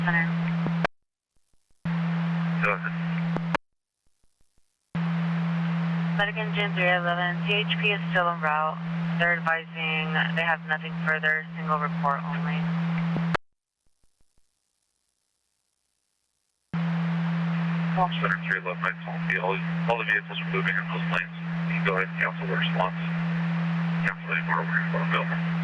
Center. Go ahead. Medic Engine 311, CHP is still en route. They're advising they have nothing further, single report only. Center 311, I told you, all the vehicles are moving in those lanes. You can go ahead and cancel the response. Cancel the order we're going to go.